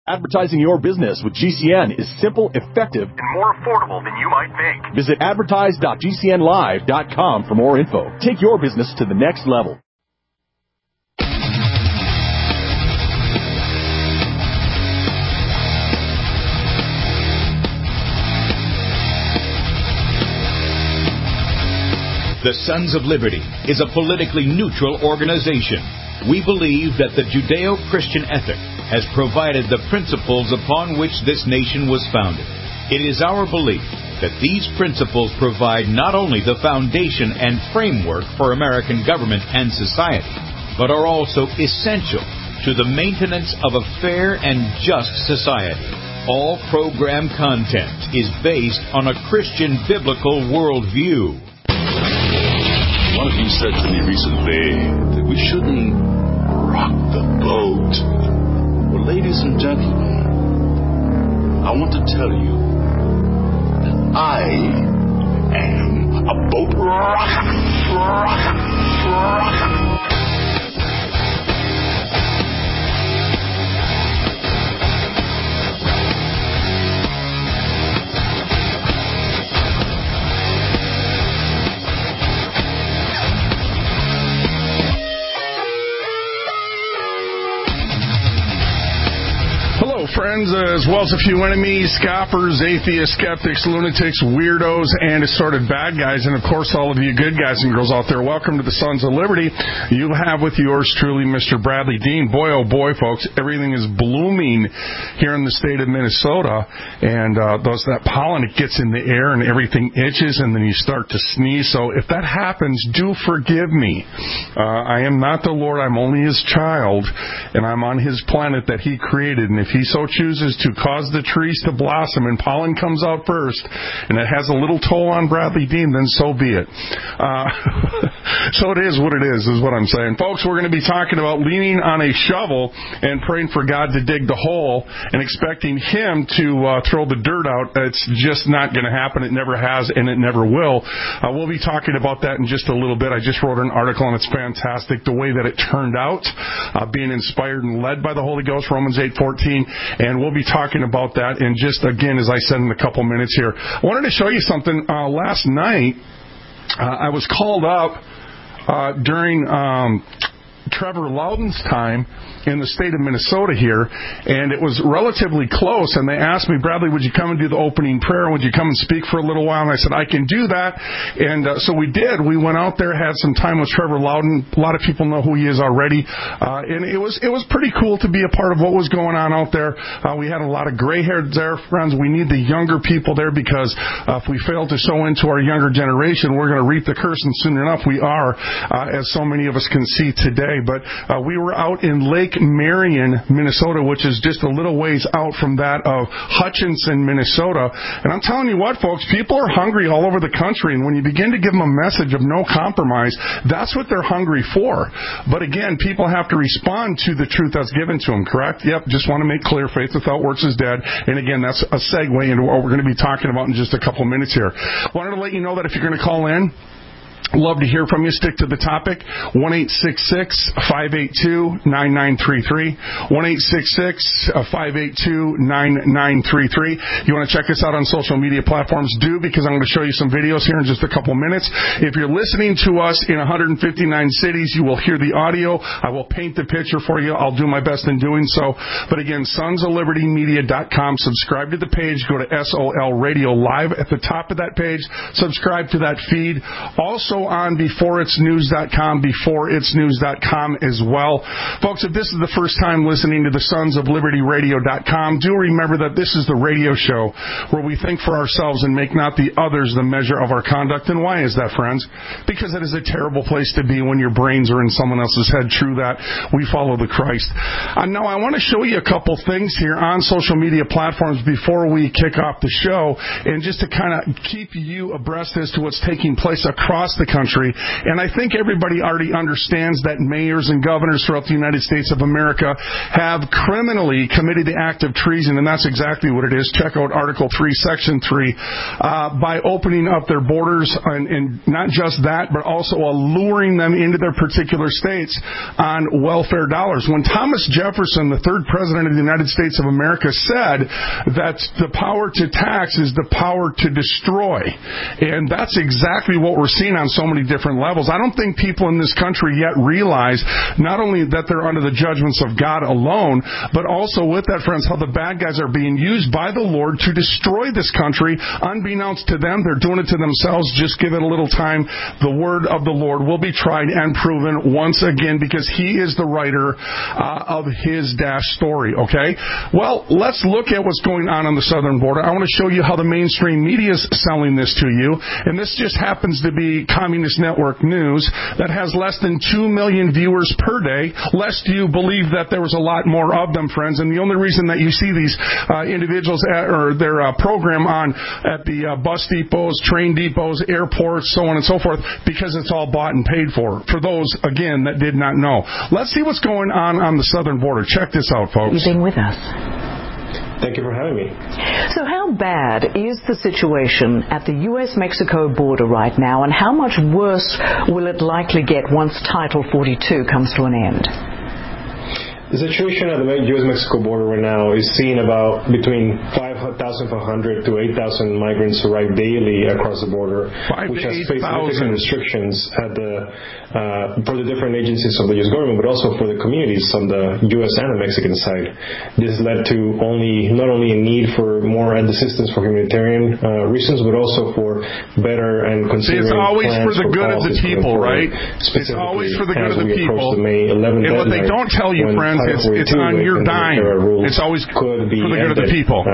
Advertising your business with GCN is simple, effective, and more affordable than you might think. Visit advertise.gcnlive.com for more info. Take your business to the next level. The Sons of Liberty is a politically neutral organization. We believe that the Judeo-Christian ethic has provided the principles upon which this nation was founded. It is our belief that these principles provide not only the foundation and framework for American government and society, but are also essential to the maintenance of a fair and just society. All program content is based on a Christian biblical worldview. One of you said to me recently that we shouldn't rock the boat. Well, ladies and gentlemen, I want to tell you that I am a boat rocker. Friends, as well as a few enemies, scoffers, atheists, skeptics, lunatics, weirdos, and assorted bad guys, and of course all of you good guys and girls out there. Welcome to the Sons of Liberty. You have with yours truly Mr. Bradley Dean. Boy, oh boy, folks, everything is blooming here in the state of Minnesota, and that pollen, it gets in the air and everything itches, and then you start to sneeze. So if that happens, do forgive me. I am not the Lord. I'm only His child, and I'm on His planet that He created, and if He so chooses to cause the trees to blossom and pollen comes out first and it has a little toll on Bradley Dean, then so be it. So it is what it is what I'm saying. Folks, we're going to be talking about leaning on a shovel and praying for God to dig the hole and expecting Him to throw the dirt out. It's just not going to happen. It never has and it never will. We'll be talking about that in just a little bit. I just wrote an article and it's fantastic the way that it turned out, being inspired and led by the Holy Ghost, Romans 8:14. And we'll be talking about that in just, again, as I said, in a couple minutes here. I wanted to show you something. Last night, I was called up during Trevor Loudon's time in the state of Minnesota here, and it was relatively close, and they asked me, Bradley, would you come and do the opening prayer? Would you come and speak for a little while? And I said, I can do that. And so we did. We went out there, had some time with Trevor Loudon. A lot of people know who he is already. And it was pretty cool to be a part of what was going on out there. We had a lot of gray-haired there, friends. We need the younger people there because if we fail to sow into our younger generation, we're going to reap the curse, and soon enough we are, as so many of us can see today. But we were out in Lake Marion, Minnesota, which is just a little ways out from that of Hutchinson, Minnesota. And I'm telling you what, folks, people are hungry all over the country. And when you begin to give them a message of no compromise, that's what they're hungry for. But again, people have to respond to the truth that's given to them, correct? Yep, just want to make clear, faith without works is dead. And again, that's a segue into what we're going to be talking about in just a couple minutes here. Wanted to let you know that if you're going to call in, love to hear from you. Stick to the topic. 1-866-582-9933. 1-866-582-9933. You want to check us out on social media platforms? Do, because I'm going to show you some videos here in just a couple minutes. If you're listening to us in 159 cities, you will hear the audio. I will paint the picture for you. I'll do my best in doing so. But again, sonsoflibertymedia.com. Subscribe to the page. Go to SOL Radio Live at the top of that page. Subscribe to that feed. Also on beforeitsnews.com, beforeitsnews.com as well. Folks, if this is the first time listening to the Sons of Liberty Radio.com, do remember that this is the radio show where we think for ourselves and make not the others the measure of our conduct. And why is that, friends? Because it is a terrible place to be when your brains are in someone else's head. True that. We follow the Christ. Now, I want to show you a couple things here on social media platforms before we kick off the show, and just to kind of keep you abreast as to what's taking place across the country. And I think everybody already understands that mayors and governors throughout the United States of America have criminally committed the act of treason, and that's exactly what it is. Check out Article 3, Section 3, by opening up their borders, and not just that, but also alluring them into their particular states on welfare dollars. When Thomas Jefferson, the third president of the United States of America, said that the power to tax is the power to destroy, and that's exactly what we're seeing on so many different levels. I don't think people in this country yet realize not only that they're under the judgments of God alone, but also with that, friends, how the bad guys are being used by the Lord to destroy this country. Unbeknownst to them, they're doing it to themselves. Just give it a little time. The word of the Lord will be tried and proven once again, because he is the writer of his story, okay? Well, let's look at what's going on the southern border. I want to show you how the mainstream media is selling this to you, and this just happens to be Communist Network News that has less than 2 million viewers per day, lest you believe that there was a lot more of them, friends. And the only reason that you see these individuals or their program on at the bus depots, train depots, airports, so on and so forth, because it's all bought and paid for those, again, that did not know. Let's see what's going on the southern border. Check this out, folks. You've been with us. Thank you for having me. So how bad is the situation at the U.S.-Mexico border right now, and how much worse will it likely get once Title 42 comes to an end? The situation at the U.S.-Mexico border right now is seeing about between 5,500 to 8,000 migrants arrive daily across the border, which has faced significant restrictions at for the different agencies of the U.S. government, but also for the communities on the U.S. and the Mexican side. This led to not only a need for more assistance for humanitarian reasons, but also for better and considering it's always plans for the good of the people, right? It's always for the good of the people. And what they don't tell you, friends, it's on your dime. It's always for the good of the people.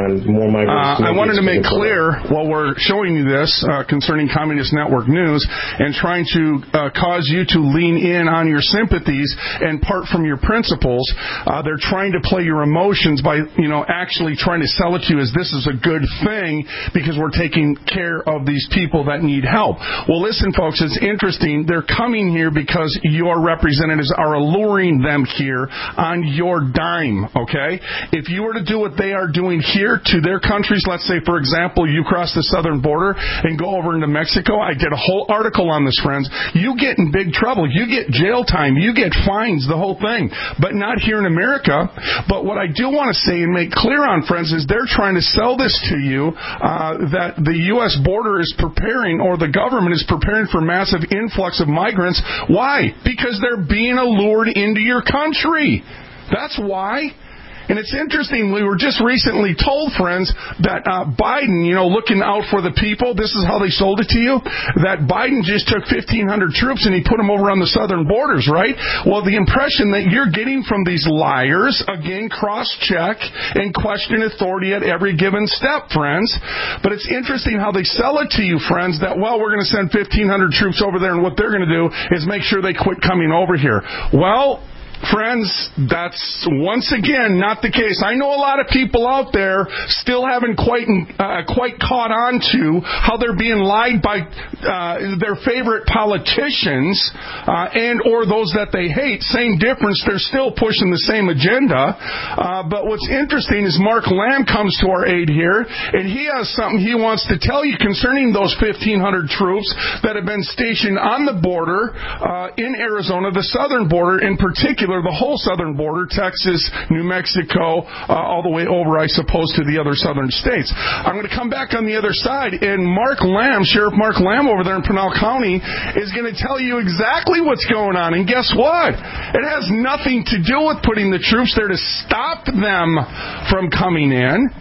I wanted to make clear while we're showing you this concerning Communist Network News and trying to cause you to lean in on your sympathies and part from your principles. They're trying to play your emotions by, actually trying to sell it to you as this is a good thing because we're taking care of these people that need help. Well, listen, folks, it's interesting. They're coming here because your representatives are alluring them here on your dime, okay? If you were to do what they are doing here to their countries, let's say, for example, you cross the southern border and go over into Mexico, I did a whole article on this, friends, you get in big trouble. You get jail time. You get fines, the whole thing. But not here in America. But what I do want to say and make clear on, friends, is they're trying to sell this to you that the U.S. border is preparing, or the government is preparing for massive influx of migrants. Why? Because they're being allured into your country. That's why. And it's interesting, we were just recently told, friends, that Biden, looking out for the people, this is how they sold it to you, that Biden just took 1,500 troops and he put them over on the southern borders, right? Well, the impression that you're getting from these liars, again, cross-check and question authority at every given step, friends. But it's interesting how they sell it to you, friends, that, we're going to send 1,500 troops over there, and what they're going to do is make sure they quit coming over here. Well, friends, that's once again not the case. I know a lot of people out there still haven't quite caught on to how they're being lied by their favorite politicians and or those that they hate. Same difference. They're still pushing the same agenda. But what's interesting is Mark Lamb comes to our aid here, and he has something he wants to tell you concerning those 1,500 troops that have been stationed on the border in Arizona, the southern border in particular, the whole southern border, Texas, New Mexico, all the way over, I suppose, to the other southern states. I'm going to come back on the other side, and Sheriff Mark Lamb over there in Pinal County is going to tell you exactly what's going on. And guess what? It has nothing to do with putting the troops there to stop them from coming in.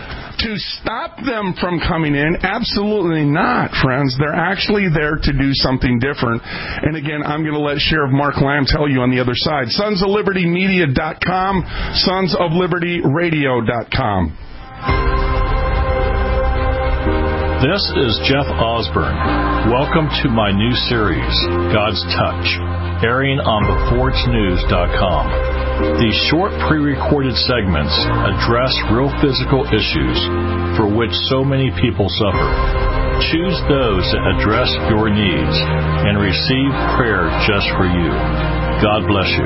To stop them from coming in? Absolutely not, friends. They're actually there to do something different. And again, I'm going to let Sheriff Mark Lamb tell you on the other side. SonsOfLibertyMedia.com, SonsOfLibertyRadio.com. This is Jeff Osborne. Welcome to my new series, God's Touch, airing on BeforeIt'sNews.com. These short pre-recorded segments address real physical issues for which so many people suffer. Choose those that address your needs and receive prayer just for you. God bless you.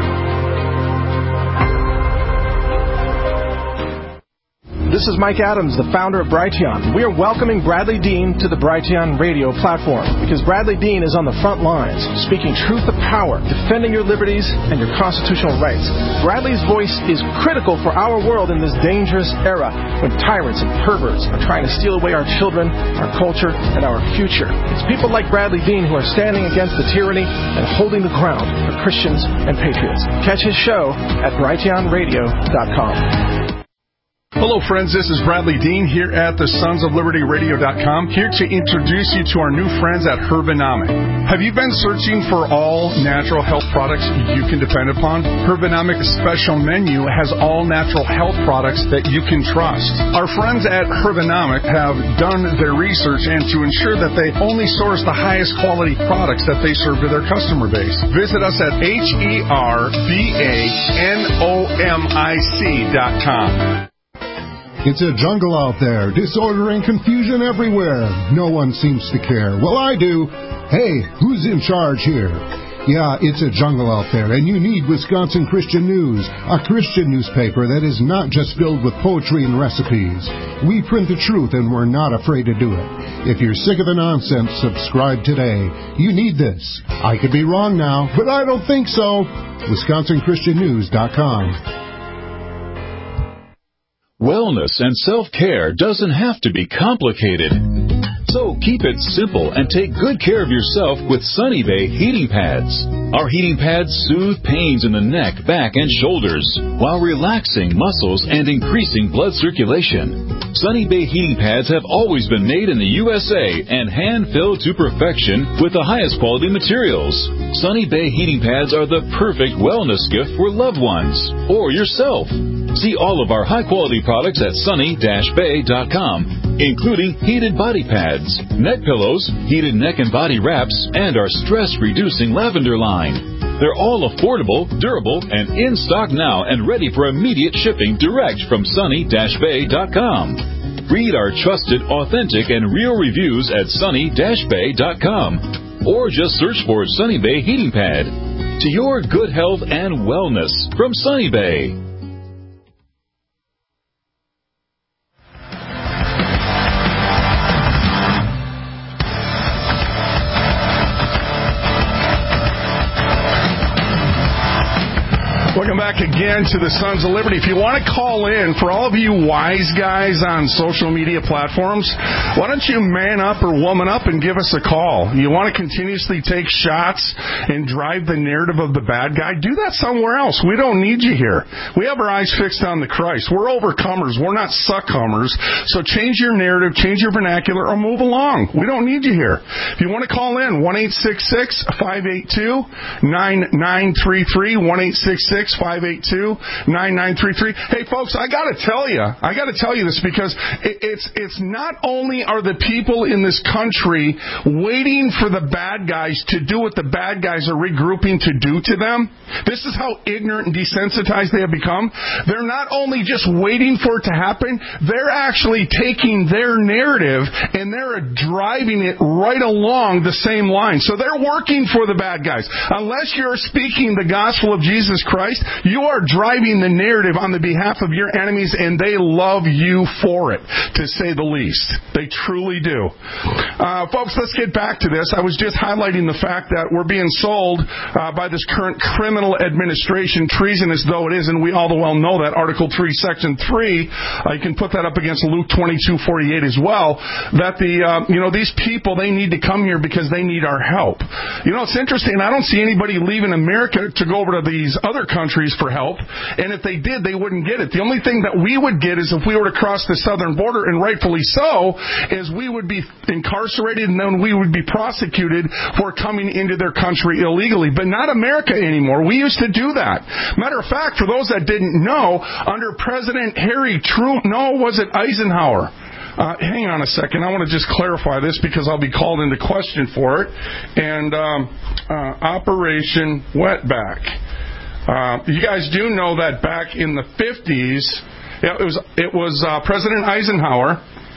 This is Mike Adams, the founder of Brighteon. We are welcoming Bradley Dean to the Brighteon radio platform because Bradley Dean is on the front lines, speaking truth to power, defending your liberties and your constitutional rights. Bradley's voice is critical for our world in this dangerous era when tyrants and perverts are trying to steal away our children, our culture, and our future. It's people like Bradley Dean who are standing against the tyranny and holding the ground for Christians and patriots. Catch his show at brighteonradio.com. Hello, friends. This is Bradley Dean here at the Sons of Liberty Radio.com, here to introduce you to our new friends at Herbanomic. Have you been searching for all natural health products you can depend upon? Herbanomic's special menu has all natural health products that you can trust. Our friends at Herbanomic have done their research and to ensure that they only source the highest quality products that they serve to their customer base. Visit us at herbanomic.com. It's a jungle out there, disorder and confusion everywhere. No one seems to care. Well, I do. Hey, who's in charge here? Yeah, it's a jungle out there, and you need Wisconsin Christian News, a Christian newspaper that is not just filled with poetry and recipes. We print the truth, and we're not afraid to do it. If you're sick of the nonsense, subscribe today. You need this. I could be wrong now, but I don't think so. WisconsinChristianNews.com. Wellness and self-care doesn't have to be complicated. So keep it simple and take good care of yourself with Sunny Bay heating pads. Our heating pads soothe pains in the neck, back, and shoulders while relaxing muscles and increasing blood circulation. Sunny Bay heating pads have always been made in the USA and hand-filled to perfection with the highest quality materials. Sunny Bay heating pads are the perfect wellness gift for loved ones or yourself. See all of our high-quality products at sunny-bay.com, including heated body pads, neck pillows, heated neck and body wraps, and our stress-reducing lavender line. They're all affordable, durable, and in stock now and ready for immediate shipping direct from sunny-bay.com. Read our trusted, authentic, and real reviews at sunny-bay.com, or just search for Sunny Bay Heating Pad. To your good health and wellness from Sunny Bay. Welcome back again to the Sons of Liberty. If you want to call in, for all of you wise guys on social media platforms, why don't you man up or woman up and give us a call? You want to continuously take shots and drive the narrative of the bad guy? Do that somewhere else. We don't need you here. We have our eyes fixed on the Christ. We're overcomers. We're not succumbers. So change your narrative, change your vernacular, or move along. We don't need you here. If you want to call in, 1-866-582-9933, 1-866-582-9933. Hey, folks, I got to tell you this because it's not only are the people in this country waiting for the bad guys to do what the bad guys are regrouping to do to them. This is how ignorant and desensitized they have become. They're not only just waiting for it to happen, they're actually taking their narrative and they're driving it right along the same line. So they're working for the bad guys. Unless you're speaking the gospel of Jesus Christ, you are driving the narrative on the behalf of your enemies, and they love you for it, to say the least. They truly do. Folks, let's get back to this. I was just highlighting the fact that we're being sold by this current criminal administration, treasonous though it is, and we all well know that. Article 3, Section 3, you can put that up against Luke 22:48 as well, that these people, they need to come here because they need our help. You know, it's interesting. I don't see anybody leaving America to go over to these other countries for help, and if they did, they wouldn't get it. The only thing that we would get is if we were to cross the southern border, and rightfully so, is we would be incarcerated and then we would be prosecuted for coming into their country illegally. But not America anymore. We used to do that. Matter of fact, for those that didn't know, under President Eisenhower. Hang on a second. I want to just clarify this because I'll be called into question for it. And Operation Wetback. You guys do know that back in the 50s, it was President Eisenhower,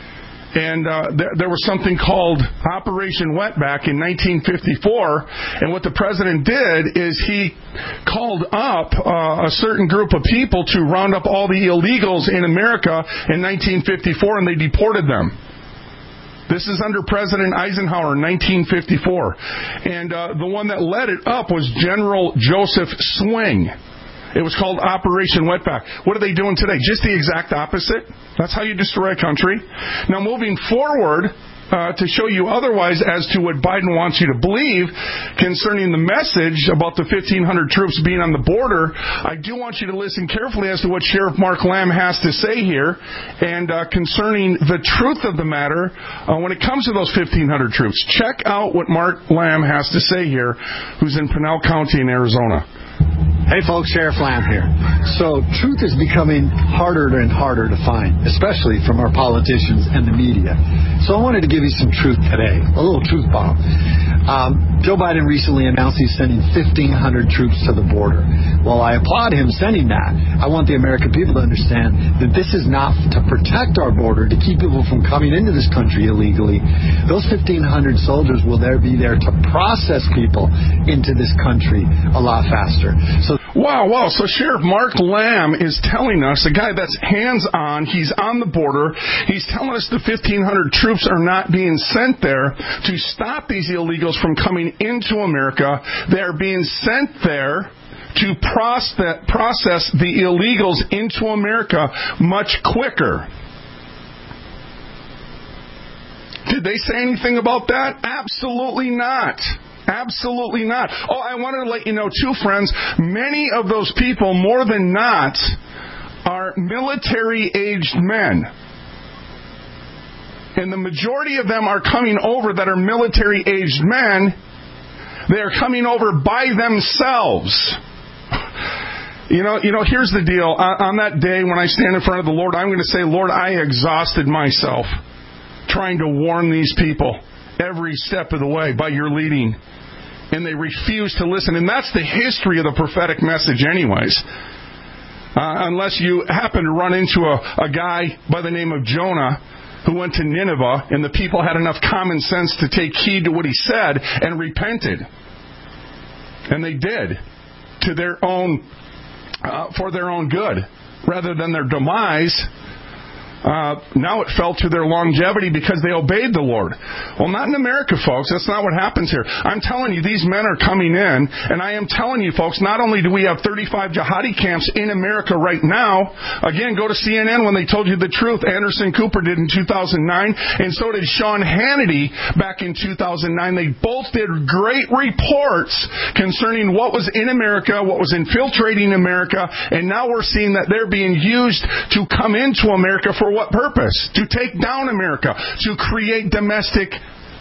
And there was something called Operation Wetback in 1954. And what the president did is he called up a certain group of people to round up all the illegals in America in 1954, and they deported them. This is under President Eisenhower in 1954. And the one that led it up was General Joseph Swing. It was called Operation Wetback. What are they doing today? Just the exact opposite. That's how you destroy a country. Now, moving forward, to show you otherwise as to what Biden wants you to believe concerning the message about the 1,500 troops being on the border, I do want you to listen carefully as to what Sheriff Mark Lamb has to say here, and concerning the truth of the matter when it comes to those 1,500 troops. Check out what Mark Lamb has to say here, who's in Pinal County in Arizona. Hey folks, Sheriff Lamb here. So truth is becoming harder and harder to find, especially from our politicians and the media. So I wanted to give you some truth today, a little truth bomb. Joe Biden recently announced he's sending 1,500 troops to the border. Well, I applaud him sending that. I want the American people to understand that this is not to protect our border, to keep people from coming into this country illegally. Those 1,500 soldiers will be there to process people into this country a lot faster. Wow. So Sheriff Mark Lamb is telling us, a guy that's hands-on, he's on the border, he's telling us the 1,500 troops are not being sent there to stop these illegals from coming into America. They're being sent there to process the illegals into America much quicker. Did they say anything about that? Absolutely not. Absolutely not. Oh, I wanted to let you know, too, friends, many of those people, more than not, are military-aged men. And the majority of them are coming over that are military-aged men. They are coming over by themselves. You know, here's the deal. On that day when I stand in front of the Lord, I'm going to say, Lord, I exhausted myself trying to warn these people every step of the way by your leading. And they refuse to listen. And that's the history of the prophetic message anyways. Unless you happen to run into a guy by the name of Jonah who went to Nineveh and the people had enough common sense to take heed to what he said and repented. And they did to their own, for their own good rather than their demise. Now it fell to their longevity because they obeyed the Lord. Well, not in America, folks. That's not what happens here. I'm telling you, these men are coming in, and I am telling you, folks, not only do we have 35 jihadi camps in America right now, again, go to CNN when they told you the truth. Anderson Cooper did in 2009, and so did Sean Hannity back in 2009. They both did great reports concerning what was in America, what was infiltrating America, and now we're seeing that they're being used to come into America for what purpose? To take down America, to create domestic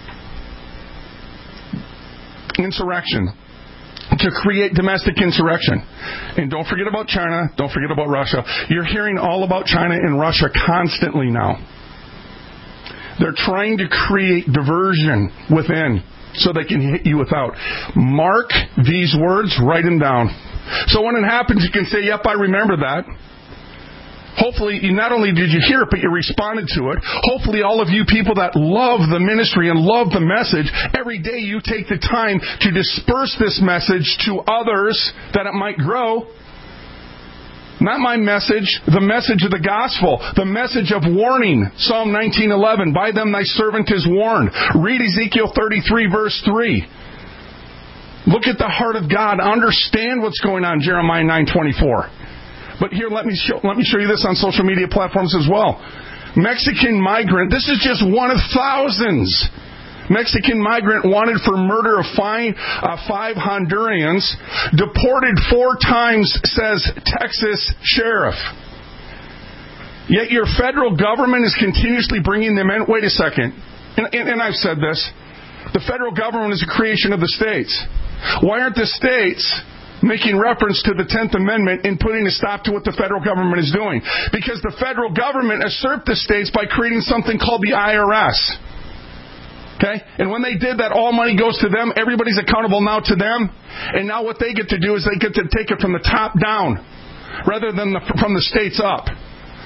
insurrection. To create domestic insurrection. And don't forget about China, don't forget about Russia. You're hearing all about China and Russia constantly now. They're trying to create diversion within so they can hit you without. Mark these words, write them down. So when it happens, you can say, yep, I remember that. Hopefully, not only did you hear it, but you responded to it. Hopefully, all of you people that love the ministry and love the message, every day you take the time to disperse this message to others that it might grow. Not my message, the message of the gospel, the message of warning. Psalm 19:11, by them thy servant is warned. Read Ezekiel 33, verse 3. Look at the heart of God. Understand what's going on, Jeremiah 9:24. But here, let me show you this on social media platforms as well. Mexican migrant, this is just one of thousands. Mexican migrant wanted for murder of 5 Hondurans, deported 4 times, says Texas sheriff. Yet your federal government is continuously bringing them in. Wait a second. And I've said this. The federal government is a creation of the states. Why aren't the states making reference to the 10th Amendment and putting a stop to what the federal government is doing? Because the federal government usurped the states by creating something called the IRS. Okay? And when they did that, all money goes to them. Everybody's accountable now to them. And now what they get to do is they get to take it from the top down rather than from the states up.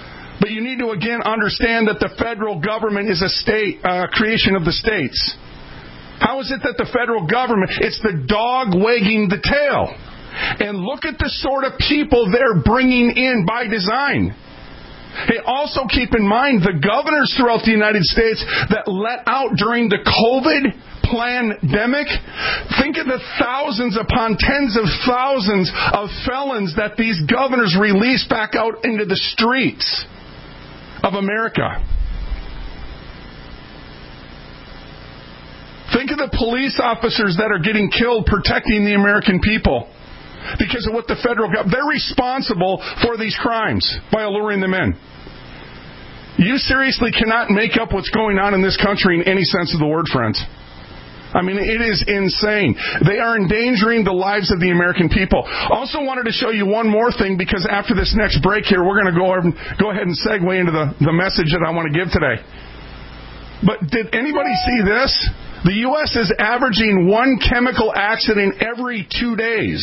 But you need to, again, understand that the federal government is a state, creation of the states. How is it that the federal government, it's the dog wagging the tail? And look at the sort of people they're bringing in by design. Hey, also keep in mind the governors throughout the United States that let out during the COVID pandemic. Think of the thousands upon tens of thousands of felons that these governors released back out into the streets of America. Think of the police officers that are getting killed protecting the American people because of what the federal government... They're responsible for these crimes by alluring them in. You seriously cannot make up what's going on in this country in any sense of the word, friends. I mean, it is insane. They are endangering the lives of the American people. Also wanted to show you one more thing, because after this next break here, we're going to go ahead and segue into the message that I want to give today. But did anybody see this? The U.S. is averaging one chemical accident every 2 days.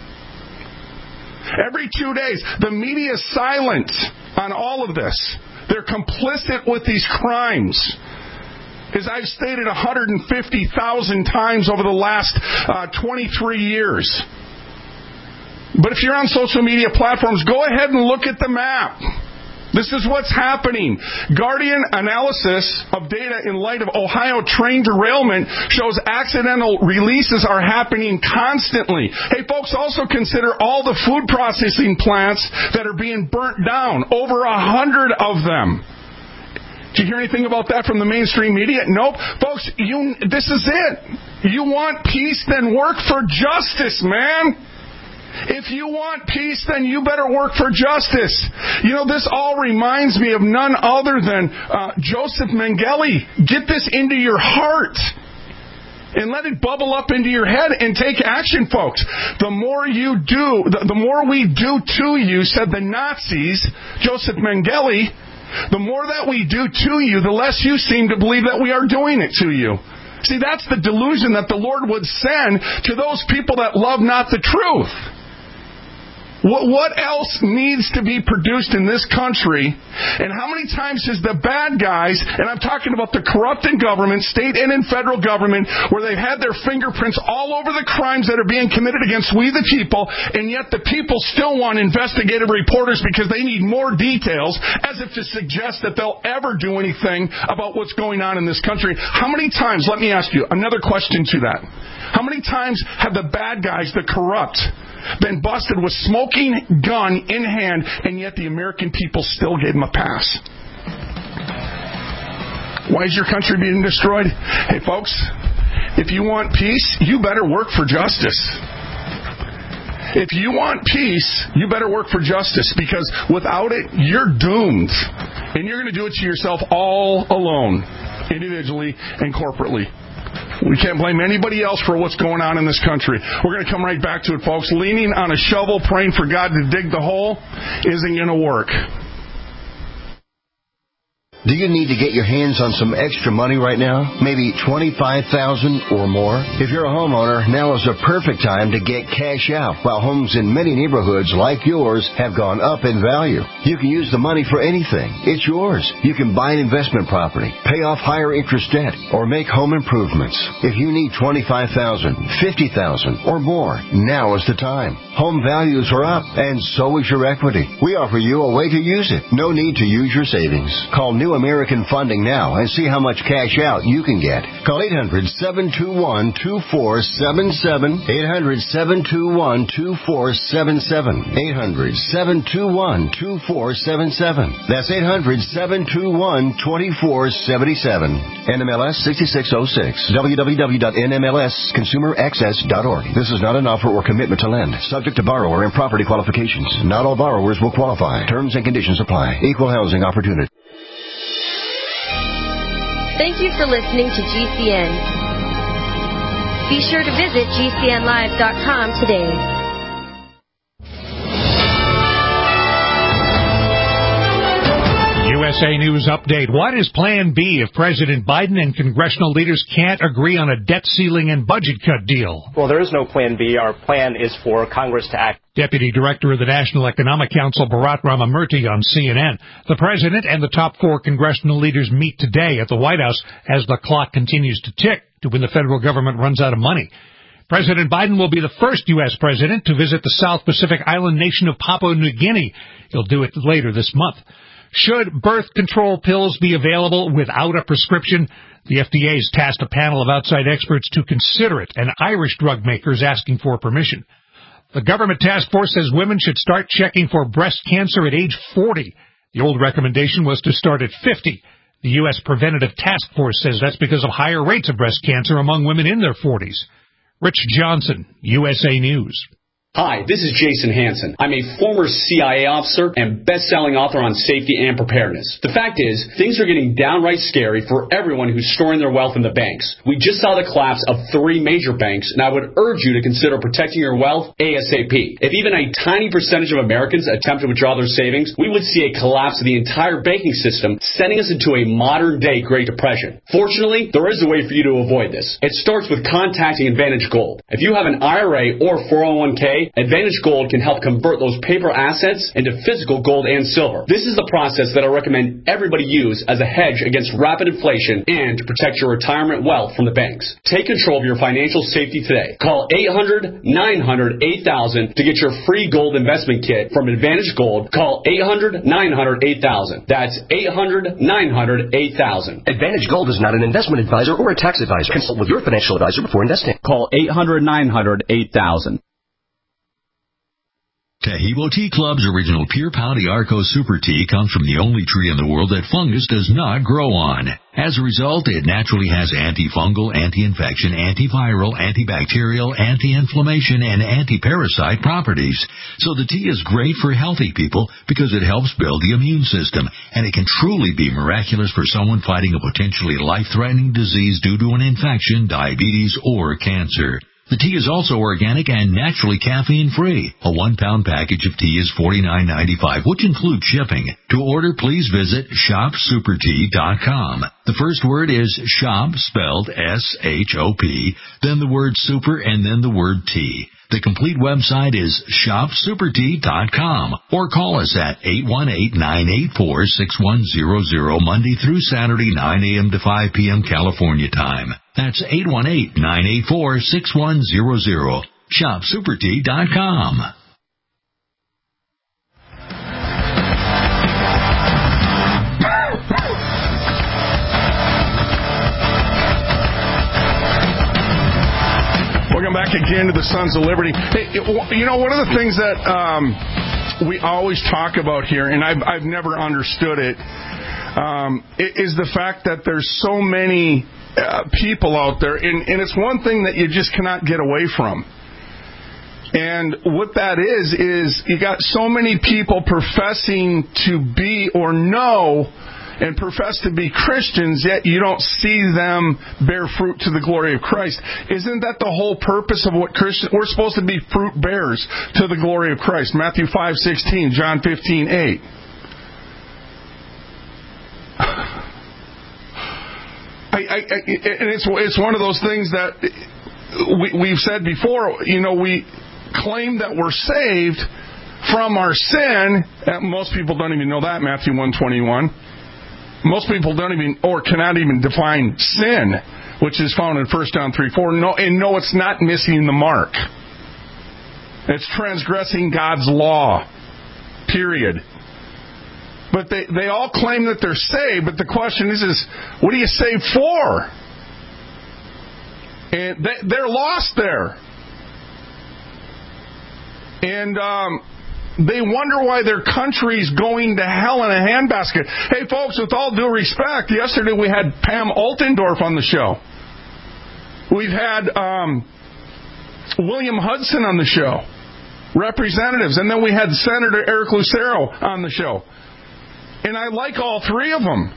Every 2 days. The media is silent on all of this. They're complicit with these crimes. As I've stated 150,000 times over the last 23 years. But if you're on social media platforms, go ahead and look at the map. This is what's happening. Guardian analysis of data in light of Ohio train derailment shows accidental releases are happening constantly. Hey, folks, also consider all the food processing plants that are being burnt down. Over 100 of them. Did you hear anything about that from the mainstream media? Nope. Folks, this is it. You want peace, then work for justice, man. If you want peace, then you better work for justice. You know, this all reminds me of none other than Joseph Mengele. Get this into your heart and let it bubble up into your head and take action, folks. The more you do, the more we do to you, said the Nazis, Joseph Mengele, the more that we do to you, the less you seem to believe that we are doing it to you. See, that's the delusion that the Lord would send to those people that love not the truth. What else needs to be produced in this country? And how many times has the bad guys, and I'm talking about the corrupted government, state and in federal government, where they've had their fingerprints all over the crimes that are being committed against we the people, and yet the people still want investigative reporters because they need more details, as if to suggest that they'll ever do anything about what's going on in this country. How many times, let me ask you another question to that. How many times have the bad guys, the corrupt, been busted with smoking gun in hand, and yet the American people still gave them a pass? Why is your country being destroyed? Hey, folks, if you want peace, you better work for justice. If you want peace, you better work for justice, because without it, you're doomed. And you're going to do it to yourself all alone, individually and corporately. We can't blame anybody else for what's going on in this country. We're going to come right back to it, folks. Leaning on a shovel, praying for God to dig the hole isn't going to work. Do you need to get your hands on some extra money right now? Maybe $25,000 or more? If you're a homeowner, now is the perfect time to get cash out, while homes in many neighborhoods like yours have gone up in value. You can use the money for anything. It's yours. You can buy an investment property, pay off higher interest debt, or make home improvements. If you need $25,000, $50,000 or more, now is the time. Home values are up, and so is your equity. We offer you a way to use it. No need to use your savings. Call New American Funding now and see how much cash out you can get. Call 800-721-2477. 800-721-2477. 800-721-2477. That's 800-721-2477. NMLS 6606. www.nmlsconsumeraccess.org. This is not an offer or commitment to lend. Subject to borrower and property qualifications. Not all borrowers will qualify. Terms and conditions apply. Equal housing opportunity. Thank you for listening to GCN. Be sure to visit GCNlive.com today. USA News Update. What is Plan B if President Biden and congressional leaders can't agree on a debt ceiling and budget cut deal? Well, there is no Plan B. Our plan is for Congress to act. Deputy Director of the National Economic Council, Bharat Ramamurthy, on CNN. The president and the top 4 congressional leaders meet today at the White House as the clock continues to tick to when the federal government runs out of money. President Biden will be the first U.S. president to visit the South Pacific island nation of Papua New Guinea. He'll do it later this month. Should birth control pills be available without a prescription? The FDA has tasked a panel of outside experts to consider it, and Irish drug makers asking for permission. The government task force says women should start checking for breast cancer at age 40. The old recommendation was to start at 50. The U.S. Preventative Task Force says that's because of higher rates of breast cancer among women in their 40s. Rich Johnson, USA News. Hi, this is Jason Hansen. I'm a former CIA officer and best-selling author on safety and preparedness. The fact is, things are getting downright scary for everyone who's storing their wealth in the banks. We just saw the collapse of 3 major banks, and I would urge you to consider protecting your wealth ASAP. If even a tiny percentage of Americans attempt to withdraw their savings, we would see a collapse of the entire banking system, sending us into a modern-day Great Depression. Fortunately, there is a way for you to avoid this. It starts with contacting Advantage Gold. If you have an IRA or 401k, Advantage Gold can help convert those paper assets into physical gold and silver. This is the process that I recommend everybody use as a hedge against rapid inflation and to protect your retirement wealth from the banks. Take control of your financial safety today. Call 800-900-8000 to get your free gold investment kit from Advantage Gold. Call 800-900-8000. That's 800-900-8000. Advantage Gold is not an investment advisor or a tax advisor. Consult with your financial advisor before investing. Call 800-900-8000. Taheebo Tea Club's original Pure Pau d'Arco Super Tea comes from the only tree in the world that fungus does not grow on. As a result, it naturally has antifungal, anti-infection, antiviral, antibacterial, anti-inflammation, and anti-parasite properties. So the tea is great for healthy people because it helps build the immune system, and it can truly be miraculous for someone fighting a potentially life-threatening disease due to an infection, diabetes, or cancer. The tea is also organic and naturally caffeine-free. A 1-pound package of tea is $49.95, which includes shipping. To order, please visit shopsupertea.com. The first word is shop, spelled S-H-O-P, then the word super, and then the word tea. The complete website is shopsupertea.com, or call us at 818-984-6100 Monday through Saturday, 9 a.m. to 5 p.m. California time. That's 818-984-6100. shopsupertea.com. Welcome back again to the Sons of Liberty. Hey, you know, one of the things that we always talk about here, and I've never understood it, is the fact that there's so many people out there, and it's one thing that you just cannot get away from. And what that is you got so many people professing to be or know and profess to be Christians, yet you don't see them bear fruit to the glory of Christ. Isn't that the whole purpose of what Christians... We're supposed to be fruit bearers to the glory of Christ. Matthew 5:16, John 15:8. And it's one of those things that we've said before. You know, we claim that we're saved from our sin. Most people don't even know that, Matthew 1:21. Most people don't even, or cannot even define sin, which is found in 1 John 3:4. No, it's not missing the mark. It's transgressing God's law. Period. But they all claim that they're saved, but the question is what are you saved for? And they're lost there. And they wonder why their country's going to hell in a handbasket. Hey, folks, with all due respect, yesterday we had Pam Altendorf on the show. We've had William Hudson on the show, representatives, and then we had Senator Eric Lucero on the show. And I like all three of them.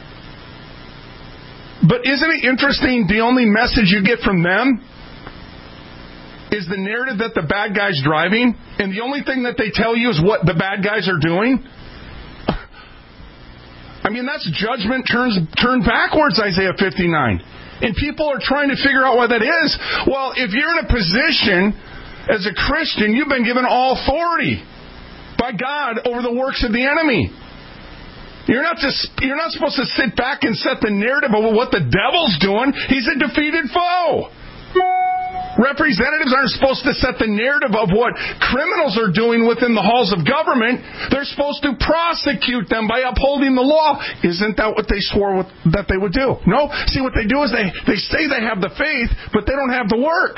But isn't it interesting, the only message you get from them is the narrative that the bad guy's driving, and the only thing that they tell you is what the bad guys are doing? I mean, that's judgment turned backwards, Isaiah 59. And people are trying to figure out why that is. Well, if you're in a position as a Christian, you've been given all authority by God over the works of the enemy. You're not supposed to sit back and set the narrative of what the devil's doing. He's a defeated foe. Representatives aren't supposed to set the narrative of what criminals are doing within the halls of government. They're supposed to prosecute them by upholding the law. Isn't that what they swore that they would do? No. See, what they do is they say they have the faith, but they don't have the works.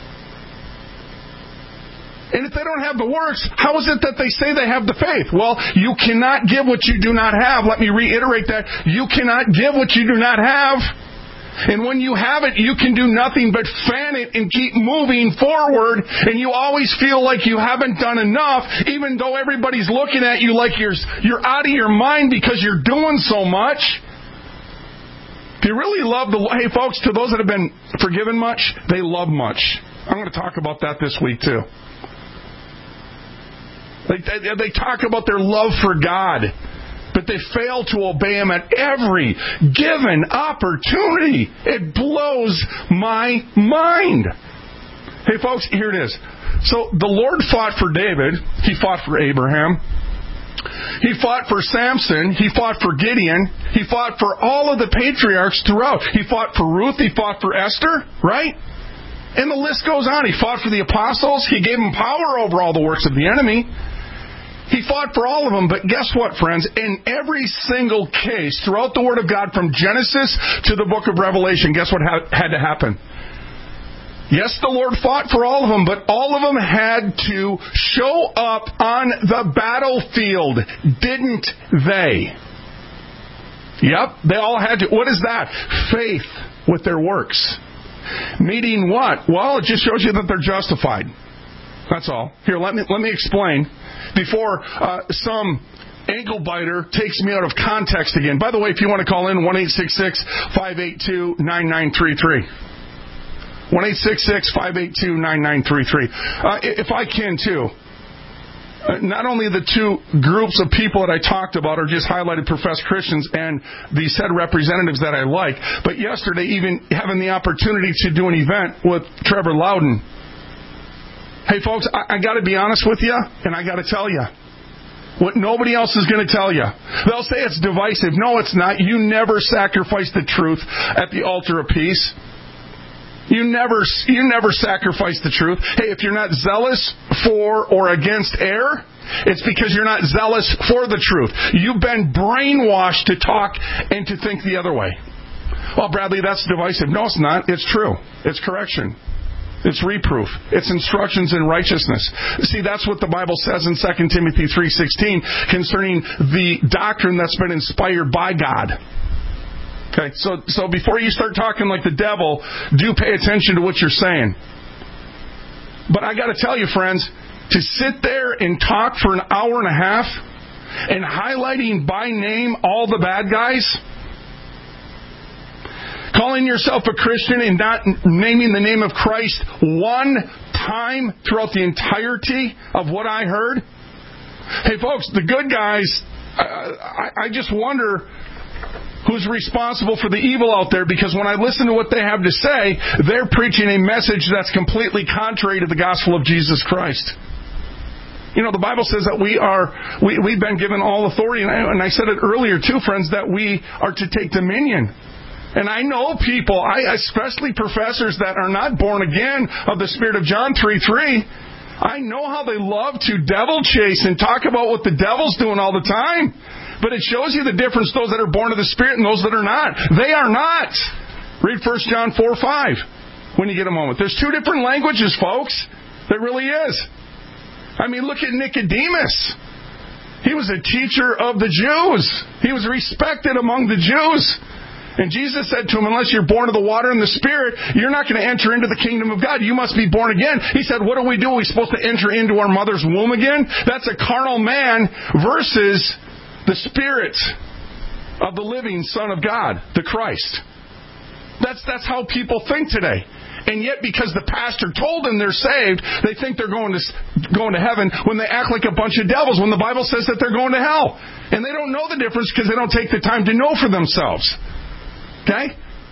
And if they don't have the works, how is it that they say they have the faith? Well, you cannot give what you do not have. Let me reiterate that. You cannot give what you do not have. And when you have it, you can do nothing but fan it and keep moving forward. And you always feel like you haven't done enough, even though everybody's looking at you like you're out of your mind because you're doing so much. If you really love hey folks, to those that have been forgiven much, they love much. I'm going to talk about that this week too. They talk about their love for God, but they fail to obey Him at every given opportunity. It blows my mind. Hey, folks, here it is. So the Lord fought for David. He fought for Abraham. He fought for Samson. He fought for Gideon. He fought for all of the patriarchs throughout. He fought for Ruth. He fought for Esther, right? And the list goes on. He fought for the apostles. He gave them power over all the works of the enemy. He fought for all of them, but guess what, friends? In every single case throughout the Word of God, from Genesis to the book of Revelation, guess what had to happen? Yes, the Lord fought for all of them, but all of them had to show up on the battlefield, didn't they? Yep, they all had to. What is that? Faith with their works. Meaning what? Well, it just shows you that they're justified. That's all. Here, let me explain before some ankle biter takes me out of context again. By the way, if you want to call in, 1-866-582-9933. 1-866-582-9933. If I can, too. Not only the two groups of people that I talked about are just highlighted professed Christians and the said representatives that I like, but yesterday even having the opportunity to do an event with Trevor Loudon. Hey, folks, I got to be honest with you, and I got to tell you what nobody else is going to tell you. They'll say it's divisive. No, it's not. You never sacrifice the truth at the altar of peace. You never sacrifice the truth. Hey, if you're not zealous for or against error, it's because you're not zealous for the truth. You've been brainwashed to talk and to think the other way. Well, Bradley, that's divisive. No, it's not. It's true. It's correction. It's reproof. It's instructions in righteousness. See, that's what the Bible says in 2 Timothy 3:16 concerning the doctrine that's been inspired by God. Okay, so before you start talking like the devil, do pay attention to what you're saying. But I got to tell you, friends, to sit there and talk for an hour and a half and highlighting by name all the bad guys, calling yourself a Christian and not naming the name of Christ one time throughout the entirety of what I heard. Hey, folks, the good guys, I just wonder who's responsible for the evil out there, because when I listen to what they have to say, they're preaching a message that's completely contrary to the gospel of Jesus Christ. You know, the Bible says that we've been given all authority, and I said it earlier too, friends, that we are to take dominion. And I know people, especially professors that are not born again of the Spirit of John 3:3, I know how they love to devil chase and talk about what the devil's doing all the time. But it shows you the difference, those that are born of the Spirit and those that are not. They are not. Read 1 John 4:5 when you get a moment. There's two different languages, folks. There really is. I mean, look at Nicodemus. He was a teacher of the Jews. He was respected among the Jews. And Jesus said to him, unless you're born of the water and the Spirit, you're not going to enter into the kingdom of God. You must be born again. He said, what do? Are we supposed to enter into our mother's womb again? That's a carnal man versus the Spirit of the living Son of God, the Christ. That's how people think today. And yet, because the pastor told them they're saved, they think they're going to heaven when they act like a bunch of devils, when the Bible says that they're going to hell. And they don't know the difference because they don't take the time to know for themselves. Okay?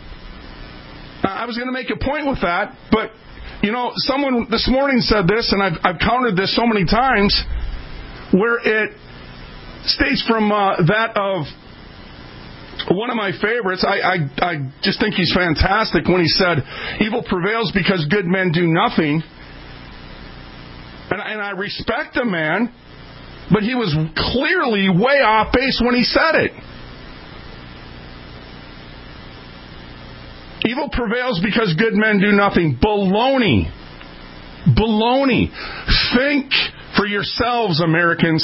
I was going to make a point with that, but, someone this morning said this, and I've countered this so many times, where it states from that of one of my favorites. I just think he's fantastic when he said, evil prevails because good men do nothing. And I respect the man, but he was clearly way off base when he said it. Evil prevails because good men do nothing. Baloney. Baloney. Think for yourselves, Americans.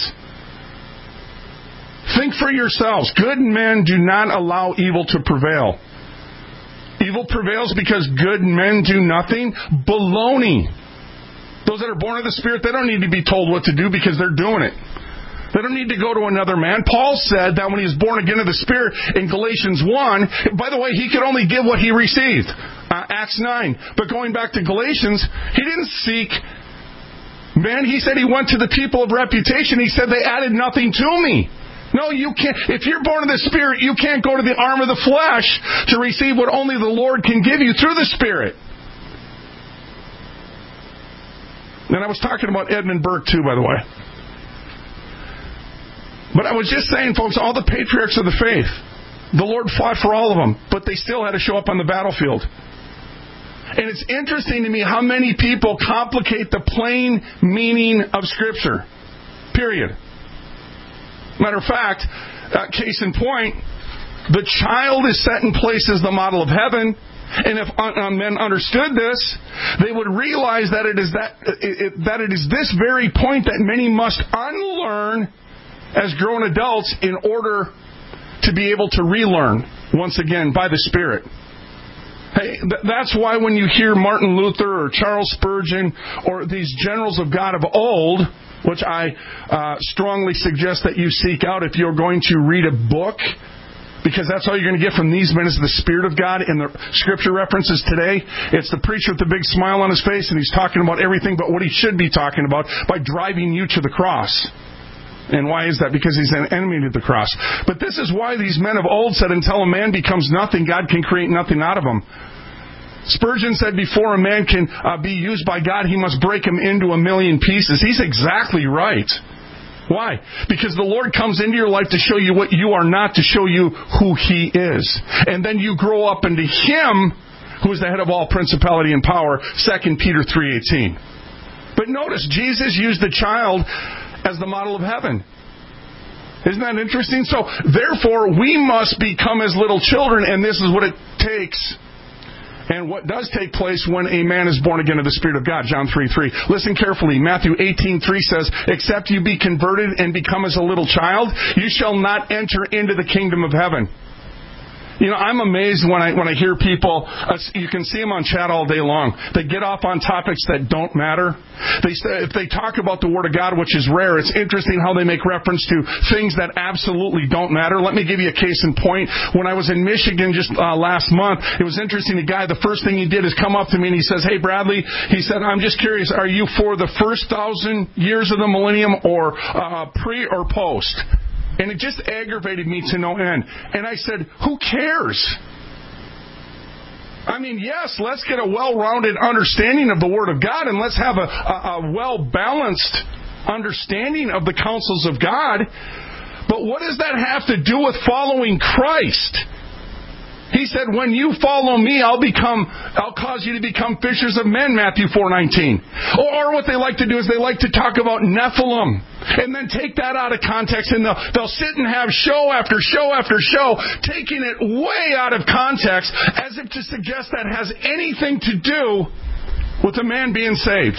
Think for yourselves. Good men do not allow evil to prevail. Evil prevails because good men do nothing. Baloney. Those that are born of the Spirit, they don't need to be told what to do because they're doing it. They don't need to go to another man. Paul said that when he was born again of the Spirit in Galatians 1, by the way, he could only give what he received. Acts 9. But going back to Galatians, he didn't seek man. He said he went to the people of reputation. He said they added nothing to me. No, you can't. If you're born of the Spirit, you can't go to the arm of the flesh to receive what only the Lord can give you through the Spirit. And I was talking about Edmund Burke too, by the way. But I was just saying, folks, all the patriarchs of the faith, the Lord fought for all of them, but they still had to show up on the battlefield. And it's interesting to me how many people complicate the plain meaning of Scripture. Period. Matter of fact, case in point, the child is set in place as the model of heaven. And if men understood this, they would realize that it is this very point that many must unlearn as grown adults in order to be able to relearn once again by the Spirit. Hey, that's why when you hear Martin Luther or Charles Spurgeon or these generals of God of old, which I strongly suggest that you seek out if you're going to read a book, because that's all you're going to get from these men is the Spirit of God. In the Scripture references today, it's the preacher with the big smile on his face, and he's talking about everything but what he should be talking about by driving you to the cross. And why is that? Because he's an enemy to the cross. But this is why these men of old said, until a man becomes nothing, God can create nothing out of him. Spurgeon said, before a man can be used by God, he must break him into a million pieces. He's exactly right. Why? Because the Lord comes into your life to show you what you are not, to show you who He is. And then you grow up into Him, who is the head of all principality and power, 2 Peter 3:18. But notice, Jesus used the child as the model of heaven. Isn't that interesting? So, therefore, we must become as little children, and this is what it takes. And what does take place when a man is born again of the Spirit of God, John 3:3. Listen carefully. Matthew 18:3 says, except you be converted and become as a little child, you shall not enter into the kingdom of heaven. You know, I'm amazed when I hear people, you can see them on chat all day long. They get off on topics that don't matter. If they talk about the Word of God, which is rare, it's interesting how they make reference to things that absolutely don't matter. Let me give you a case in point. When I was in Michigan just last month, it was interesting. The guy, the first thing he did is come up to me and he says, hey, Bradley, he said, I'm just curious, are you for the first 1,000 years of the millennium or pre or post? And it just aggravated me to no end. And I said, who cares? I mean, yes, let's get a well-rounded understanding of the Word of God, and let's have a well-balanced understanding of the counsels of God. But what does that have to do with following Christ? He said, when you follow me, I'll cause you to become fishers of men, Matthew 4:19. Or what they like to do is they like to talk about Nephilim and then take that out of context, and they'll sit and have show after show after show, taking it way out of context as if to suggest that has anything to do with a man being saved.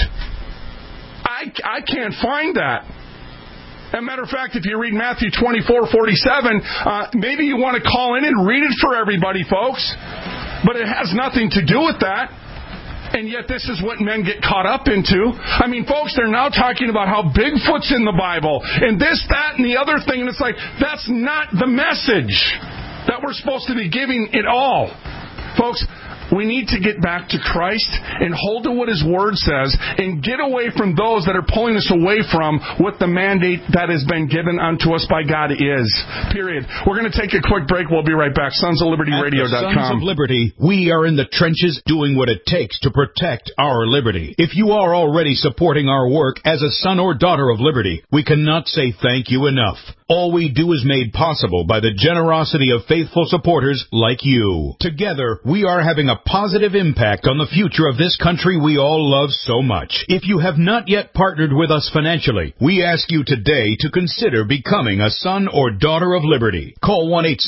I can't find that. As a matter of fact, if you read Matthew 24:47, maybe you want to call in and read it for everybody, folks. But it has nothing to do with that. And yet this is what men get caught up into. I mean, folks, they're now talking about how Bigfoot's in the Bible, and this, that, and the other thing. And it's like, that's not the message that we're supposed to be giving at all. Folks, we need to get back to Christ and hold to what His Word says and get away from those that are pulling us away from what the mandate that has been given unto us by God is. Period. We're going to take a quick break. We'll be right back. SonsOfLibertyRadio.com. Sons of Liberty, we are in the trenches doing what it takes to protect our liberty. If you are already supporting our work as a son or daughter of liberty, we cannot say thank you enough. All we do is made possible by the generosity of faithful supporters like you. Together, we are having a positive impact on the future of this country we all love so much. If you have not yet partnered with us financially, we ask you today to consider becoming a son or daughter of liberty. Call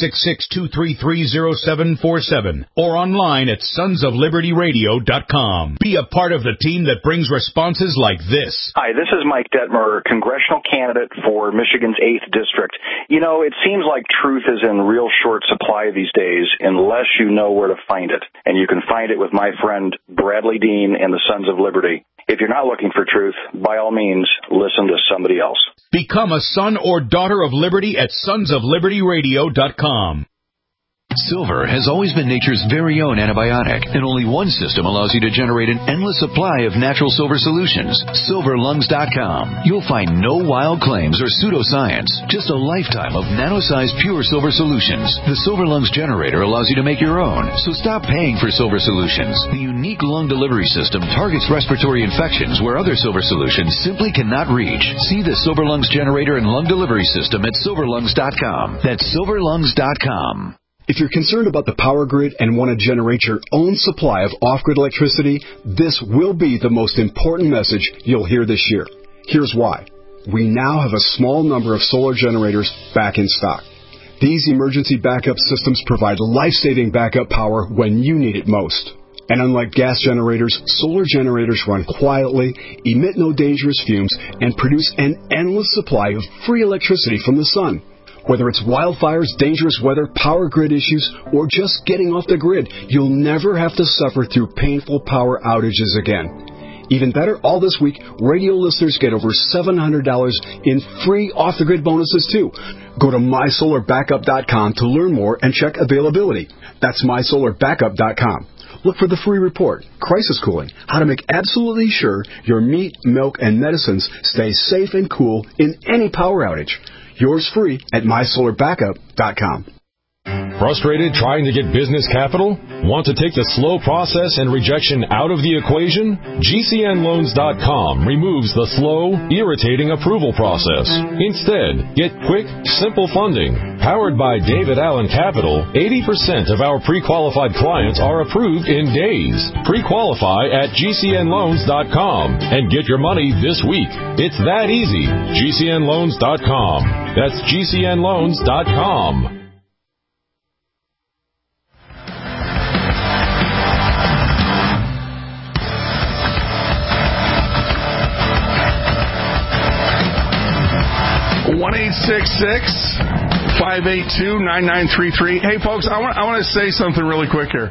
1-866-233-0747 or online at sonsoflibertyradio.com. Be a part of the team that brings responses like this. Hi, this is Mike Detmer, congressional candidate for Michigan's 8th District. You know, it seems like truth is in real short supply these days unless you know where to find it. And you can find it with my friend Bradley Dean and the Sons of Liberty. If you're not looking for truth, by all means, listen to somebody else. Become a son or daughter of liberty at sonsoflibertyradio.com. Silver has always been nature's very own antibiotic, and only one system allows you to generate an endless supply of natural silver solutions. SilverLungs.com. You'll find no wild claims or pseudoscience, just a lifetime of nano-sized pure silver solutions. The Silver Lungs generator allows you to make your own, so stop paying for silver solutions. The unique lung delivery system targets respiratory infections where other silver solutions simply cannot reach. See the Silver Lungs generator and lung delivery system at SilverLungs.com. That's SilverLungs.com. If you're concerned about the power grid and want to generate your own supply of off-grid electricity, this will be the most important message you'll hear this year. Here's why. We now have a small number of solar generators back in stock. These emergency backup systems provide life-saving backup power when you need it most. And unlike gas generators, solar generators run quietly, emit no dangerous fumes, and produce an endless supply of free electricity from the sun. Whether it's wildfires, dangerous weather, power grid issues, or just getting off the grid, you'll never have to suffer through painful power outages again. Even better, all this week, radio listeners get over $700 in free off-the-grid bonuses, too. Go to MySolarBackup.com to learn more and check availability. That's MySolarBackup.com. Look for the free report, Crisis Cooling, how to make absolutely sure your meat, milk, and medicines stay safe and cool in any power outage. Yours free at MySolarBackup.com. Frustrated trying to get business capital? Want to take the slow process and rejection out of the equation? GCNLoans.com removes the slow, irritating approval process. Instead, get quick, simple funding. Powered by David Allen Capital, 80% of our pre-qualified clients are approved in days. Pre-qualify at GCNLoans.com and get your money this week. It's that easy. GCNLoans.com. That's GCNLoans.com. One 866-582-9933. Hey, folks, I want to say something really quick here.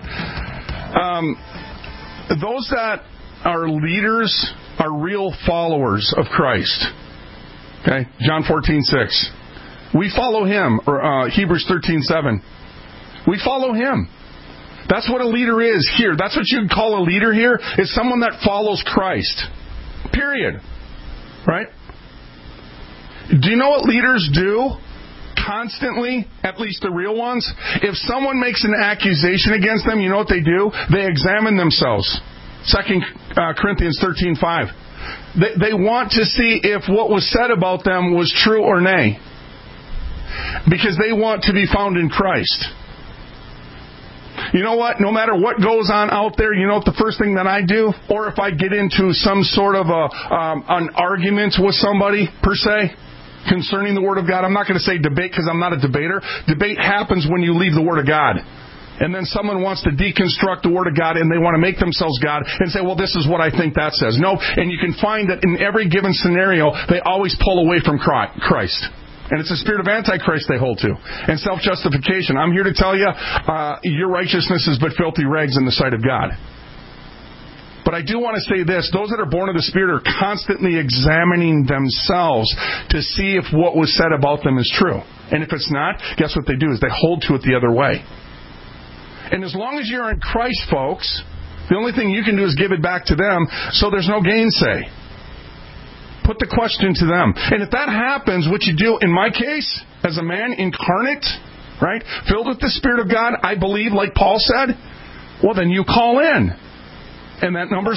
Those that are leaders are real followers of Christ. Okay, John 14:6. We follow him, or Hebrews 13:7. We follow him. That's what a leader is here. That's what you'd call a leader here, is someone that follows Christ. Period. Right? Do you know what leaders do constantly, at least the real ones? If someone makes an accusation against them, you know what they do? They examine themselves. 2 Corinthians 13:5. They want to see if what was said about them was true or nay. Because they want to be found in Christ. You know what? No matter what goes on out there, you know what the first thing that I do? Or if I get into some sort of an argument with somebody, per se, concerning the Word of God. I'm not going to say debate because I'm not a debater. Debate happens when you leave the Word of God. And then someone wants to deconstruct the Word of God and they want to make themselves God and say, well, this is what I think that says. No, and you can find that in every given scenario, they always pull away from Christ. And it's a spirit of Antichrist they hold to. And self-justification. I'm here to tell you, your righteousness is but filthy rags in the sight of God. But I do want to say this. Those that are born of the Spirit are constantly examining themselves to see if what was said about them is true. And if it's not, guess what they do is they hold to it the other way. And as long as you're in Christ, folks, the only thing you can do is give it back to them, so there's no gainsay. Put the question to them. And if that happens, what you do, in my case, as a man incarnate, right, filled with the Spirit of God, I believe, like Paul said, well, then you call in. And that number is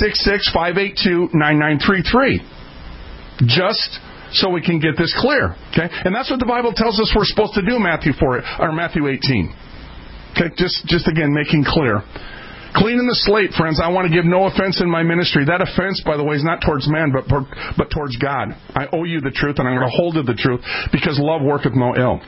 1-866-582-9933. Just so we can get this clear. Okay? And that's what the Bible tells us we're supposed to do, Matthew 18. Okay? Just again, making clear. Cleaning the slate, friends. I want to give no offense in my ministry. That offense, by the way, is not towards man, but towards God. I owe you the truth, and I'm going to hold to the truth, because love worketh no ill.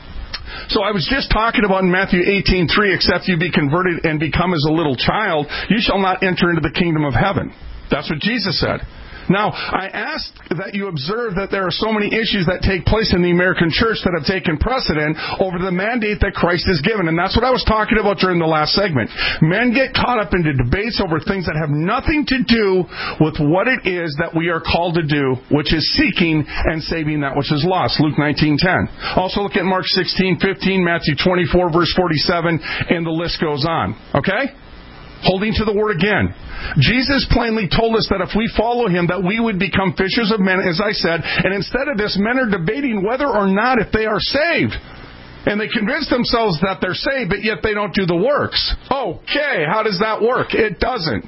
So I was just talking about in Matthew 18:3, except you be converted and become as a little child, you shall not enter into the kingdom of heaven. That's what Jesus said. Now, I ask that you observe that there are so many issues that take place in the American church that have taken precedent over the mandate that Christ has given. And that's what I was talking about during the last segment. Men get caught up into debates over things that have nothing to do with what it is that we are called to do, which is seeking and saving that which is lost. Luke 19:10. Also look at Mark 16:15, Matthew 24, verse 47, and the list goes on. Okay? Holding to the Word again. Jesus plainly told us that if we follow Him, that we would become fishers of men, as I said, and instead of this, men are debating whether or not if they are saved. And they convince themselves that they're saved, but yet they don't do the works. Okay, how does that work? It doesn't.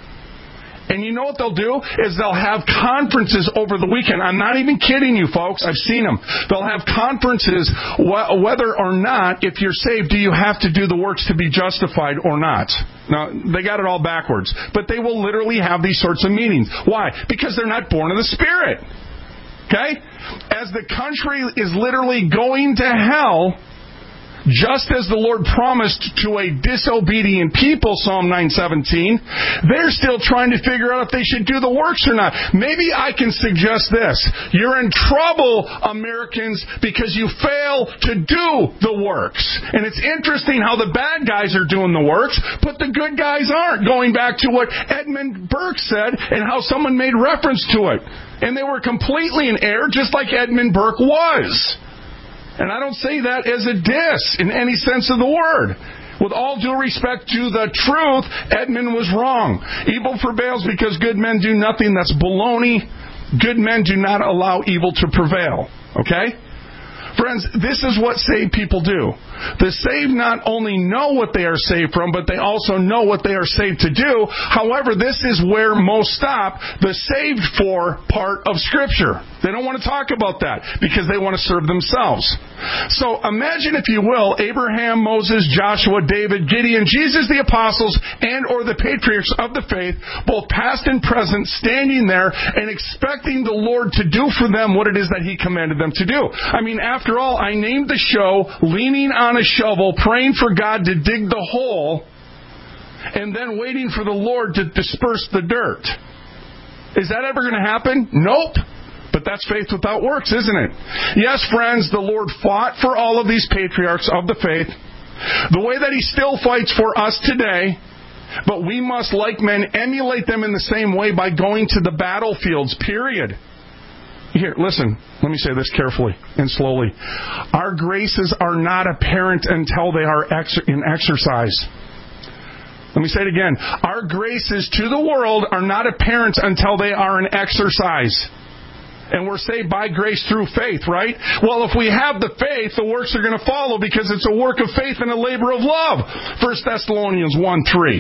And you know what they'll do? Is they'll have conferences over the weekend. I'm not even kidding you, folks. I've seen them. They'll have conferences whether or not, if you're saved, do you have to do the works to be justified or not? Now, they got it all backwards. But they will literally have these sorts of meetings. Why? Because they're not born of the Spirit. Okay? As the country is literally going to hell, just as the Lord promised to a disobedient people, Psalm 9:17, they're still trying to figure out if they should do the works or not. Maybe I can suggest this. You're in trouble, Americans, because you fail to do the works. And it's interesting how the bad guys are doing the works, but the good guys aren't. Going back to what Edmund Burke said and how someone made reference to it. And they were completely in error, just like Edmund Burke was. And I don't say that as a diss in any sense of the word. With all due respect to the truth, Edmund was wrong. Evil prevails because good men do nothing. That's baloney. Good men do not allow evil to prevail. Okay? Friends, this is what saved people do. The saved not only know what they are saved from, but they also know what they are saved to do. However, this is where most stop the saved for part of Scripture. They don't want to talk about that because they want to serve themselves. So imagine, if you will, Abraham, Moses, Joshua, David, Gideon, Jesus, the apostles, and or the patriarchs of the faith, both past and present, standing there and expecting the Lord to do for them what it is that He commanded them to do. I mean, after all, I named the show Leaning on a Shovel, Praying for God to Dig the Hole, and then waiting for the Lord to disperse the dirt. Is that ever going to happen? Nope. But that's faith without works, isn't it? Yes, friends, the Lord fought for all of these patriarchs of the faith the way that He still fights for us today. But we must, like men, emulate them in the same way by going to the battlefields, period. Here, listen, let me say this carefully and slowly. Our graces are not apparent until they are in exercise. Let me say it again. Our graces to the world are not apparent until they are in exercise. And we're saved by grace through faith, right? Well, if we have the faith, the works are going to follow because it's a work of faith and a labor of love. 1 Thessalonians 1:3.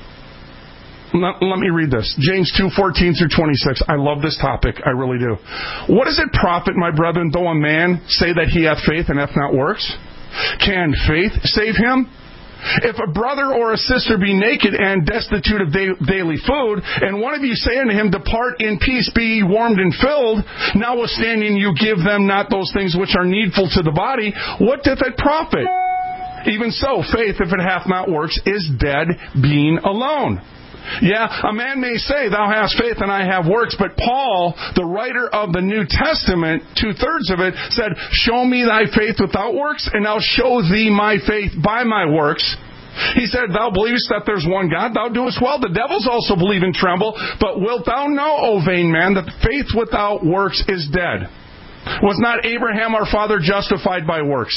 Let me read this. James 2:14 through 26. I love this topic. I really do. What does it profit, my brethren, though a man say that he hath faith and hath not works? Can faith save him? If a brother or a sister be naked and destitute of daily food, and one of you say unto him, Depart in peace, be ye warmed and filled, notwithstanding you give them not those things which are needful to the body, what doth it profit? Even so, faith, if it hath not works, is dead, being alone. Yeah, a man may say, Thou hast faith and I have works, but Paul, the writer of the New Testament, 2/3 of it, said, Show me thy faith without works, and I'll show thee my faith by my works. He said, Thou believest that there's one God, thou doest well. The devils also believe and tremble. But wilt thou know, O vain man, that faith without works is dead? Was not Abraham our father justified by works?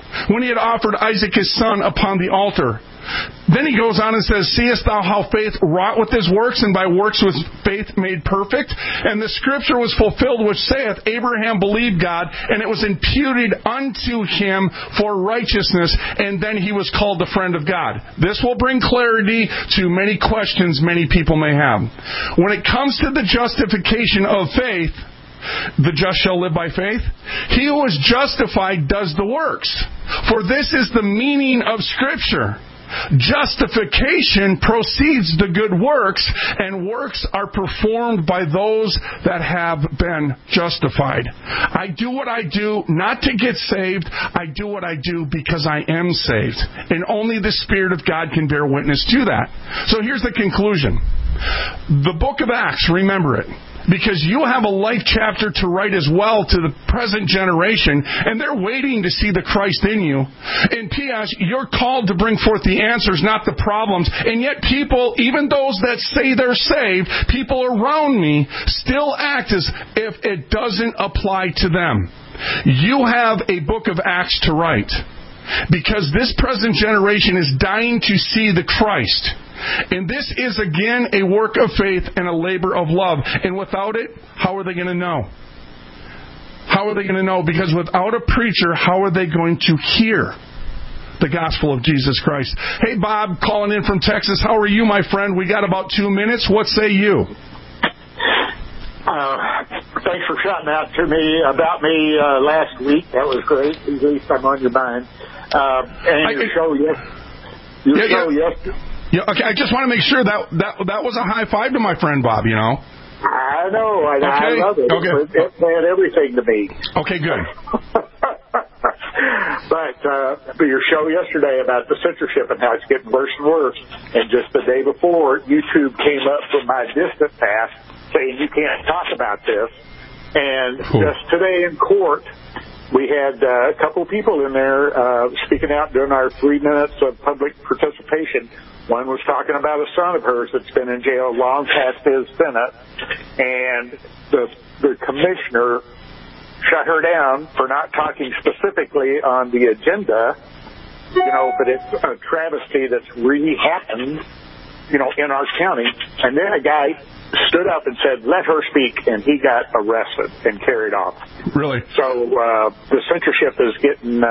when he had offered Isaac his son upon the altar. Then he goes on and says, seest thou how faith wrought with his works, and by works was faith made perfect? And the scripture was fulfilled, which saith, Abraham believed God, and it was imputed unto him for righteousness, and then he was called the friend of God. This will bring clarity to many questions many people may have. When it comes to the justification of faith, the just shall live by faith. He who is justified does the works. For this is the meaning of Scripture. Justification precedes the good works, and works are performed by those that have been justified. I do what I do not to get saved. I do what I do because I am saved. And only the Spirit of God can bear witness to that. So here's the conclusion. The book of Acts, remember it. Because you have a life chapter to write as well to the present generation, and they're waiting to see the Christ in you. And P.S., you're called to bring forth the answers, not the problems. And yet people, even those that say they're saved, people around me still act as if it doesn't apply to them. You have a book of Acts to write. Because this present generation is dying to see the Christ. And this is, again, a work of faith and a labor of love. And without it, how are they going to know? How are they going to know? Because without a preacher, how are they going to hear the gospel of Jesus Christ? Hey, Bob, calling in from Texas. How are you, my friend? We got about 2 minutes. What say you? Thanks for shouting out to me about me last week. That was great. At least I'm on your mind. And your show yesterday. Yeah, okay, I just want to make sure that was a high five to my friend Bob, you know. I know. I love it. Okay. It meant everything to me. Okay, good. But your show yesterday about the censorship and how it's getting worse and worse, and just the day before, YouTube came up from my distant past saying you can't talk about this. And just today in court, we had a couple of people in there speaking out during our 3 minutes of public participation. One was talking about a son of hers that's been in jail long past his sentence, and the commissioner shut her down for not talking specifically on the agenda, but it's a travesty that's really happened, in our county. And then a guy stood up and said, let her speak, and he got arrested and carried off. Really? So the censorship is getting,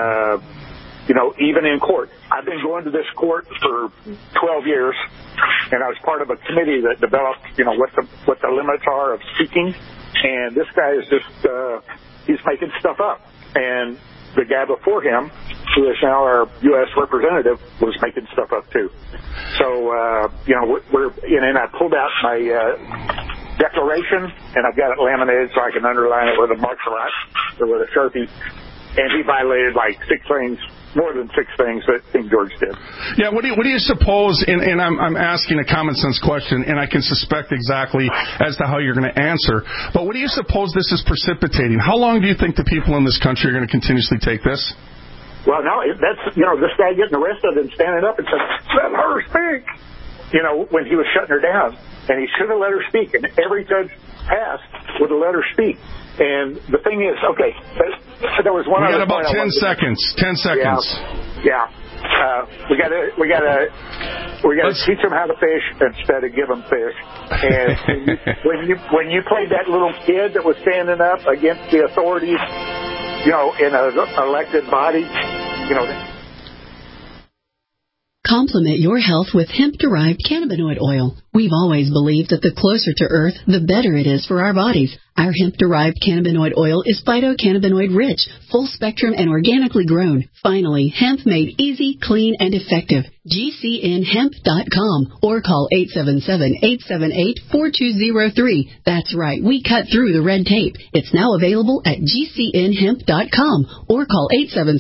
even in court. I've been going to this court for 12 years, and I was part of a committee that developed, what the limits are of speaking, and this guy is just, he's making stuff up. And the guy before him, who is now our U.S. representative, was making stuff up too. So, and I pulled out my declaration, and I've got it laminated so I can underline it with a marker or with a Sharpie. And he violated more than six things that King George did. Yeah, what do you suppose, and I'm asking a common sense question, and I can suspect exactly as to how you're going to answer, but what do you suppose this is precipitating? How long do you think the people in this country are going to continuously take this? Well, no, that's, this guy getting arrested and standing up and saying, let her speak, when he was shutting her down. And he should have let her speak, and every judge passed would have let her speak. And the thing is, okay, there was one other point. We got about 10 seconds. 10 seconds. Yeah. We gotta teach them how to fish instead of give them fish. And when you played that little kid that was standing up against the authorities, in an elected body, Complement your health with hemp-derived cannabinoid oil. We've always believed that the closer to Earth, the better it is for our bodies. Our hemp-derived cannabinoid oil is phytocannabinoid-rich, full-spectrum, and organically grown. Finally, hemp made easy, clean, and effective. GCNhemp.com or call 877-878-4203. That's right, we cut through the red tape. It's now available at GCNhemp.com or call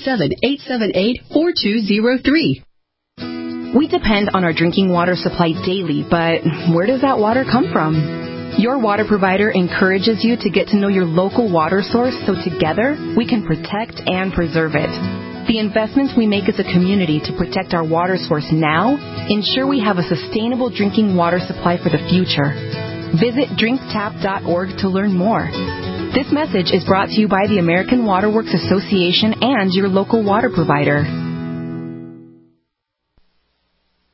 877-878-4203. We depend on our drinking water supply daily, but where does that water come from? Your water provider encourages you to get to know your local water source so together we can protect and preserve it. The investments we make as a community to protect our water source now ensure we have a sustainable drinking water supply for the future. Visit drinktap.org to learn more. This message is brought to you by the American Water Works Association and your local water provider.